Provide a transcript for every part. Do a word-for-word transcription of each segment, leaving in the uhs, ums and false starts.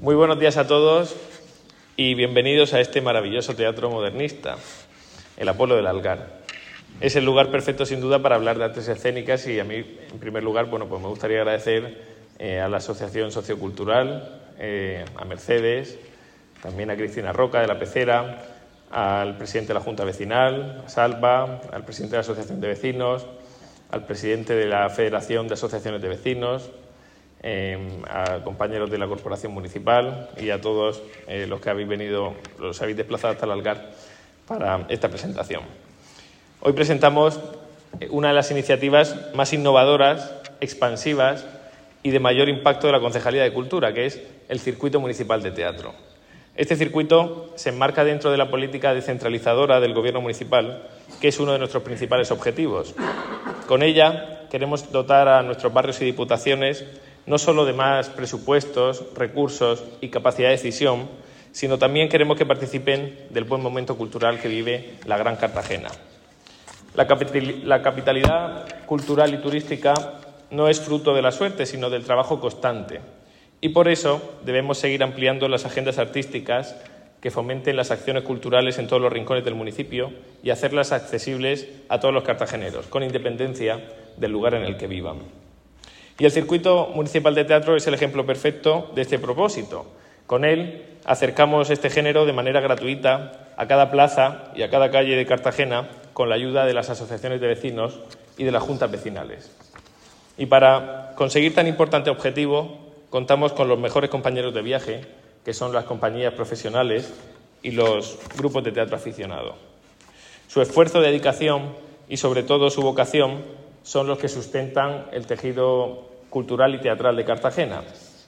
Muy buenos días a todos y bienvenidos a este maravilloso teatro modernista, el Apolo del Algar. Es el lugar perfecto, sin duda, para hablar de artes escénicas y a mí, en primer lugar, bueno, pues me gustaría agradecer eh, a la Asociación Sociocultural, eh, a Mercedes, también a Cristina Roca de la Pecera, al presidente de la Junta Vecinal, a Salva, al presidente de la Asociación de Vecinos, al presidente de la Federación de Asociaciones de Vecinos, eh, a compañeros de la Corporación Municipal y a todos eh, los que habéis venido, los habéis desplazado hasta el Algar para esta presentación. Hoy presentamos una de las iniciativas más innovadoras, expansivas y de mayor impacto de la Concejalía de Cultura, que es el Circuito Municipal de Teatro. Este circuito se enmarca dentro de la política descentralizadora del Gobierno municipal, que es uno de nuestros principales objetivos. Con ella queremos dotar a nuestros barrios y diputaciones no solo de más presupuestos, recursos y capacidad de decisión, sino también queremos que participen del buen momento cultural que vive la Gran Cartagena. La, capital, la capitalidad cultural y turística no es fruto de la suerte, sino del trabajo constante. Y por eso debemos seguir ampliando las agendas artísticas que fomenten las acciones culturales en todos los rincones del municipio y hacerlas accesibles a todos los cartageneros, con independencia del lugar en el que vivan. Y el Circuito Municipal de Teatro es el ejemplo perfecto de este propósito. Con él acercamos este género de manera gratuita a cada plaza y a cada calle de Cartagena con la ayuda de las asociaciones de vecinos y de las juntas vecinales. Y para conseguir tan importante objetivo, contamos con los mejores compañeros de viaje, que son las compañías profesionales y los grupos de teatro aficionado. Su esfuerzo, dedicación y, sobre todo, su vocación son los que sustentan el tejido cultural y teatral de Cartagena.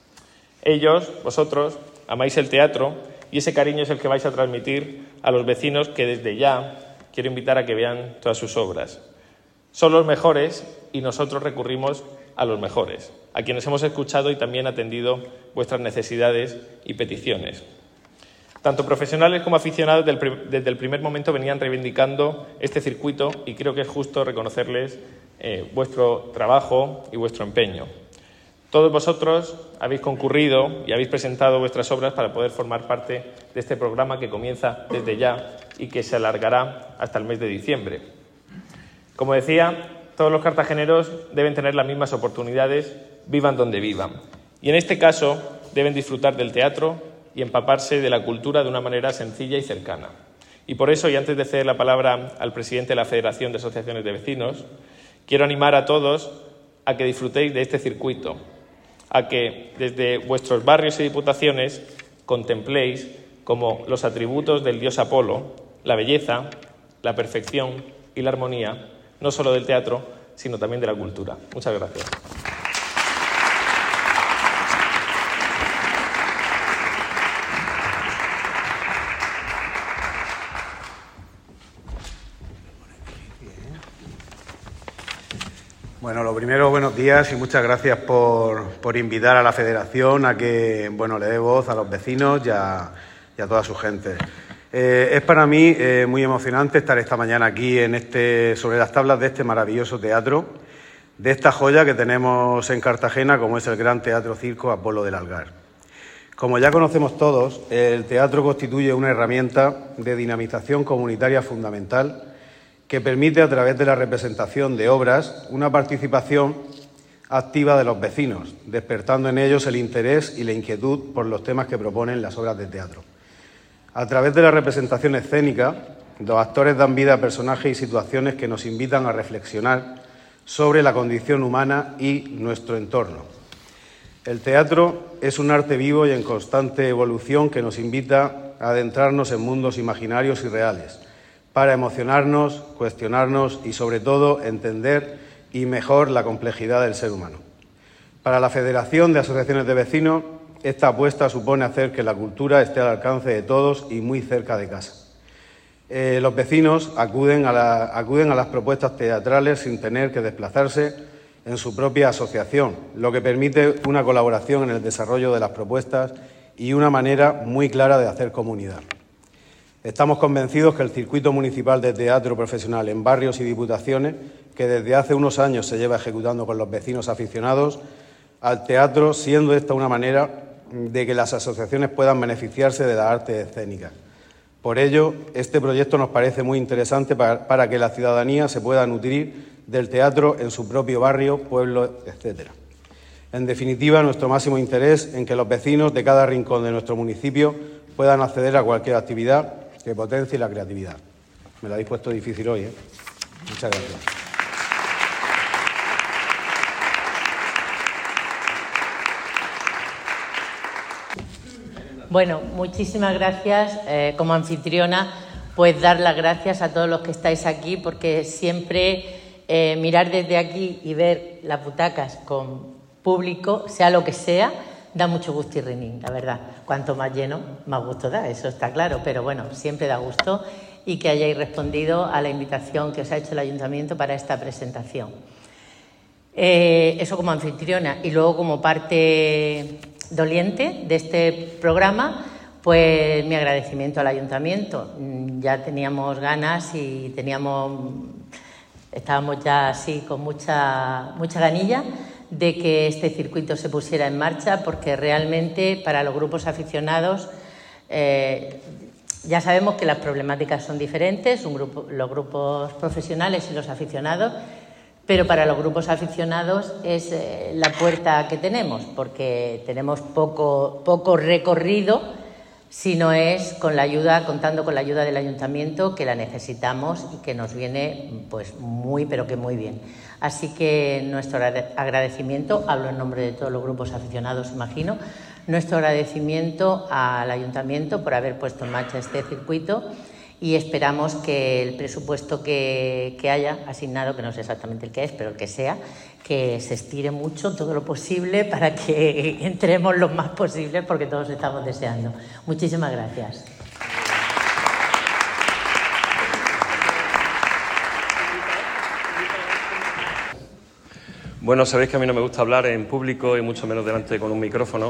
Ellos, vosotros, amáis el teatro y ese cariño es el que vais a transmitir a los vecinos que desde ya quiero invitar a que vean todas sus obras. Son los mejores y nosotros recurrimos a los mejores, a quienes hemos escuchado y también atendido vuestras necesidades y peticiones. Tanto profesionales como aficionados desde el primer momento venían reivindicando este circuito y creo que es justo reconocerles eh, vuestro trabajo y vuestro empeño. Todos vosotros habéis concurrido y habéis presentado vuestras obras para poder formar parte de este programa que comienza desde ya y que se alargará hasta el mes de diciembre. Como decía, todos los cartageneros deben tener las mismas oportunidades, vivan donde vivan. Y en este caso deben disfrutar del teatro y empaparse de la cultura de una manera sencilla y cercana. Y por eso, y antes de ceder la palabra al presidente de la Federación de Asociaciones de Vecinos, quiero animar a todos a que disfrutéis de este circuito, a que desde vuestros barrios y diputaciones contempléis como los atributos del dios Apolo, la belleza, la perfección y la armonía, no solo del teatro, sino también de la cultura. Muchas gracias. Bueno, lo primero, buenos días y muchas gracias por, por invitar a la Federación a que bueno, le dé voz a los vecinos y a, y a toda su gente. Eh, es para mí eh, muy emocionante estar esta mañana aquí en este, sobre las tablas de este maravilloso teatro, de esta joya que tenemos en Cartagena, como es el Gran Teatro Circo Apolo del Algar. Como ya conocemos todos, el teatro constituye una herramienta de dinamización comunitaria fundamental que permite, a través de la representación de obras, una participación activa de los vecinos, despertando en ellos el interés y la inquietud por los temas que proponen las obras de teatro. A través de la representación escénica, los actores dan vida a personajes y situaciones que nos invitan a reflexionar sobre la condición humana y nuestro entorno. El teatro es un arte vivo y en constante evolución que nos invita a adentrarnos en mundos imaginarios y reales, para emocionarnos, cuestionarnos y, sobre todo, entender y mejor la complejidad del ser humano. Para la Federación de Asociaciones de Vecinos, esta apuesta supone hacer que la cultura esté al alcance de todos y muy cerca de casa. Eh, los vecinos acuden a, la, acuden a las propuestas teatrales sin tener que desplazarse en su propia asociación, lo que permite una colaboración en el desarrollo de las propuestas y una manera muy clara de hacer comunidad. Estamos convencidos que el Circuito Municipal de Teatro Profesional en barrios y diputaciones, que desde hace unos años se lleva ejecutando con los vecinos aficionados al teatro, siendo esta una manera de que las asociaciones puedan beneficiarse de las artes escénicas. Por ello, este proyecto nos parece muy interesante para, para que la ciudadanía se pueda nutrir del teatro en su propio barrio, pueblo, etcétera. En definitiva, nuestro máximo interés en que los vecinos de cada rincón de nuestro municipio puedan acceder a cualquier actividad que potencie la creatividad. Me lo habéis puesto difícil hoy, ¿eh? Muchas gracias. Bueno, muchísimas gracias. Eh, como anfitriona, pues dar las gracias a todos los que estáis aquí, porque siempre eh, mirar desde aquí y ver las butacas con público, sea lo que sea, da mucho gusto y renín, la verdad. Cuanto más lleno, más gusto da, eso está claro, pero bueno, siempre da gusto, y que hayáis respondido a la invitación que os ha hecho el Ayuntamiento para esta presentación. Eh, eso como anfitriona, y luego como parte doliente de este programa, pues mi agradecimiento al Ayuntamiento. Ya teníamos ganas y teníamos, estábamos ya así con mucha, mucha ganilla de que este circuito se pusiera en marcha, porque realmente para los grupos aficionados eh, ya sabemos que las problemáticas son diferentes, un grupo, los grupos profesionales y los aficionados, pero para los grupos aficionados es eh, la puerta que tenemos, porque tenemos poco, poco recorrido, si no es con la ayuda, contando con la ayuda del Ayuntamiento, que la necesitamos y que nos viene pues muy, pero que muy bien. Así que nuestro agradecimiento, hablo en nombre de todos los grupos aficionados, imagino, nuestro agradecimiento al Ayuntamiento por haber puesto en marcha este circuito, y esperamos que el presupuesto que, que haya asignado, que no sé exactamente el que es, pero el que sea, que se estire mucho, todo lo posible, para que entremos lo más posible, porque todos estamos deseando. Muchísimas gracias. Bueno, sabéis que a mí no me gusta hablar en público y mucho menos delante con un micrófono.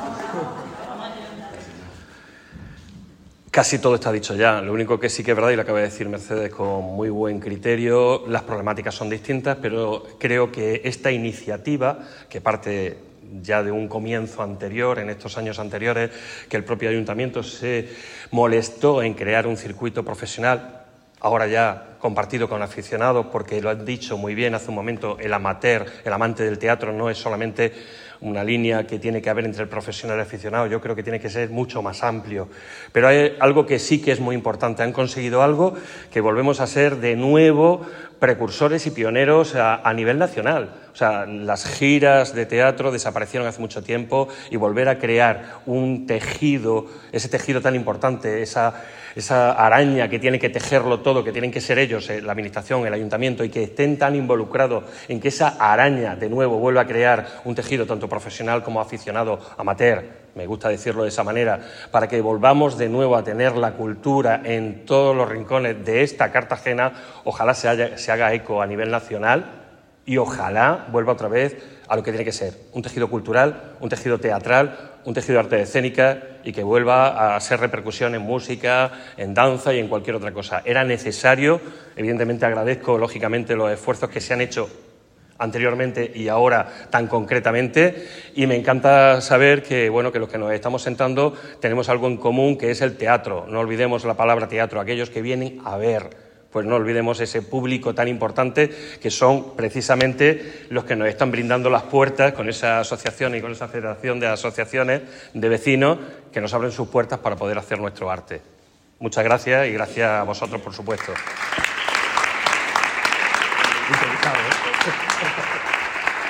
Casi todo está dicho ya. Lo único que sí que es verdad, y lo acaba de decir Mercedes con muy buen criterio, las problemáticas son distintas, pero creo que esta iniciativa, que parte ya de un comienzo anterior, en estos años anteriores, que el propio Ayuntamiento se molestó en crear un circuito profesional, ahora ya compartido con aficionados, porque lo han dicho muy bien hace un momento, el amateur, el amante del teatro no es solamente una línea que tiene que haber entre el profesional y el aficionado, yo creo que tiene que ser mucho más amplio. Pero hay algo que sí que es muy importante, han conseguido algo que volvemos a ser de nuevo precursores y pioneros a, a nivel nacional. O sea, las giras de teatro desaparecieron hace mucho tiempo, y volver a crear un tejido, ese tejido tan importante, esa, esa araña que tiene que tejerlo todo, que tienen que ser ellos, eh, la Administración, el Ayuntamiento, y que estén tan involucrados en que esa araña de nuevo vuelva a crear un tejido tanto profesional como aficionado, amateur, me gusta decirlo de esa manera, para que volvamos de nuevo a tener la cultura en todos los rincones de esta Cartagena. Ojalá se, haya, se haga eco a nivel nacional, y ojalá vuelva otra vez a lo que tiene que ser, un tejido cultural, un tejido teatral, un tejido de arte escénica, y que vuelva a ser repercusión en música, en danza y en cualquier otra cosa. Era necesario, evidentemente agradezco lógicamente los esfuerzos que se han hecho anteriormente y ahora tan concretamente, y me encanta saber que, bueno, que los que nos estamos sentando tenemos algo en común, que es el teatro. No olvidemos la palabra teatro, aquellos que vienen a ver, pues no olvidemos ese público tan importante que son precisamente los que nos están brindando las puertas con esa asociación y con esa federación de asociaciones de vecinos que nos abren sus puertas para poder hacer nuestro arte. Muchas gracias, y gracias a vosotros, por supuesto.